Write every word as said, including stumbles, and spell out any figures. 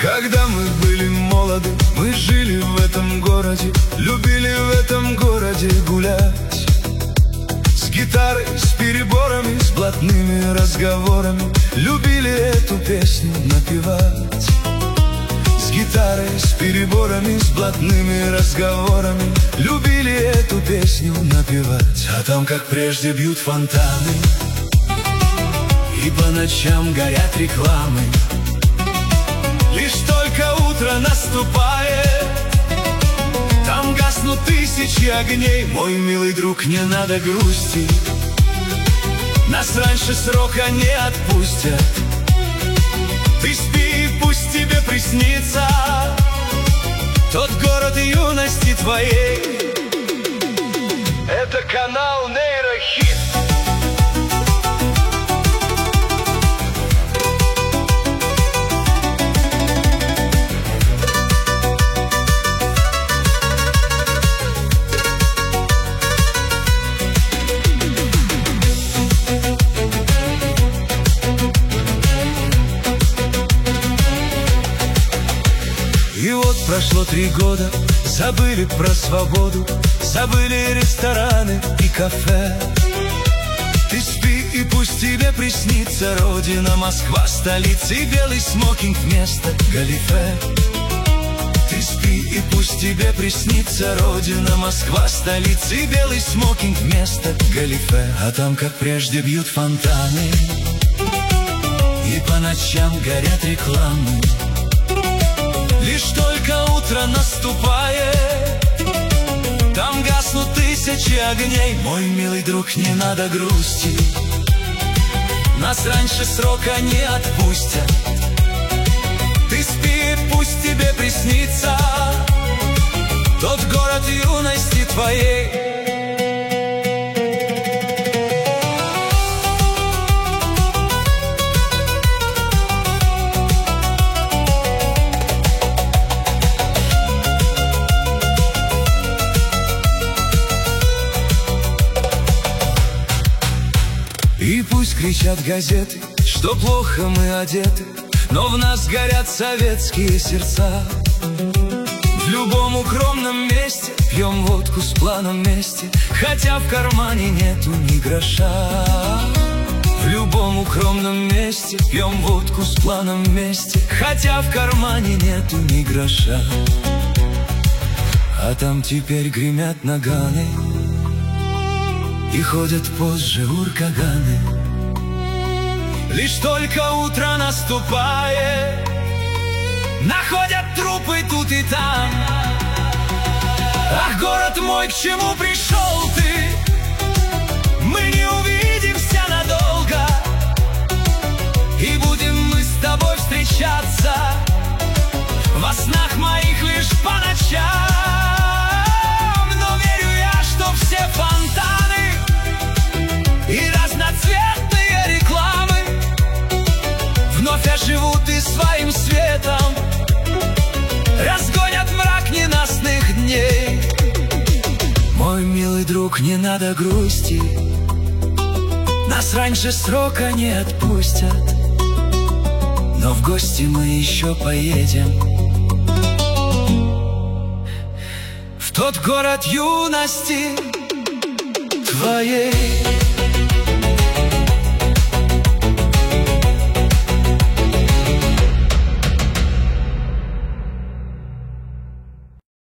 Когда мы были молоды, мы жили в этом городе, любили в этом городе гулять. С гитарой, с переборами, с блатными разговорами любили эту песню напевать. С гитарой, с переборами, с блатными разговорами любили эту песню напевать. А там, как прежде, бьют фонтаны, и по ночам горят рекламы. Лишь только утро наступает, там гаснут тысячи огней. Мой милый друг, не надо грусти, нас раньше срока не отпустят. Ты спи, пусть тебе приснится тот город юности твоей. Это канал Нейрохит. И вот прошло три года, забыли про свободу, забыли рестораны и кафе. Ты спи, и пусть тебе приснится родина, Москва, столица, и белый смокинг вместо галифе. Ты спи, и пусть тебе приснится родина, Москва, столица, и белый смокинг вместо галифе. А там, как прежде, бьют фонтаны, и по ночам горят рекламы. Лишь только утро наступает, там гаснут тысячи огней. Мой милый друг, не надо грусти, нас раньше срока не отпустят. Ты спи, пусть тебе приснится тот город юности твоей. И пусть кричат газеты, что плохо мы одеты, но в нас горят советские сердца. В любом укромном месте пьем водку с планом мести, хотя в кармане нету ни гроша. В любом укромном месте пьем водку с планом мести, хотя в кармане нету ни гроша. А там теперь гремят наганы, и ходят позже уркаганы. Лишь только утро наступает, находят трупы тут и там. Ах, город мой, к чему пришел ты? Мы не увидимся надолго, и будем мы с тобой встречаться во снах моих лишь по ночам. Но верю я, что все фонтаны и разноцветные рекламы вновь оживут и своим светом разгонят мрак ненастных дней. Мой милый друг, не надо грусти, нас раньше срока не отпустят. Но в гости мы еще поедем в тот город юности твоей.